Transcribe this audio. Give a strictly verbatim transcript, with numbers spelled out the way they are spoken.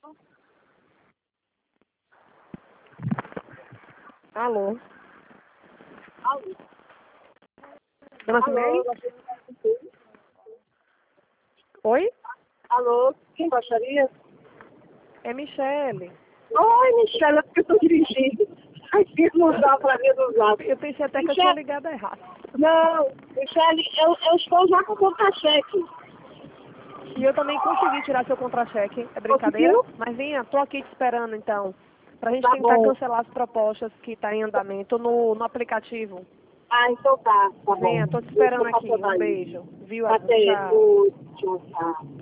Alô? Alô? Dona Cilene? Oi? Alô? Quem gostaria? É Michele. Oi, Michelle, é porque eu estou dirigindo. Ai, fiz mudar para mim do lado. Eu pensei até que eu Michele... tinha ligado errado. Não, Michele, eu, eu estou já com o contra-cheque. E eu também consegui tirar seu contra-cheque. É brincadeira? Conseguiu? Mas venha, tô aqui te esperando então. Pra gente Tá tentar bom. cancelar as propostas que tá em andamento no, no aplicativo. Ah, então tá, tá bom. Venha, tô te Eu esperando vou aqui. passar Um daí. beijo. Viu? Até, Tchau. tchau, tchau.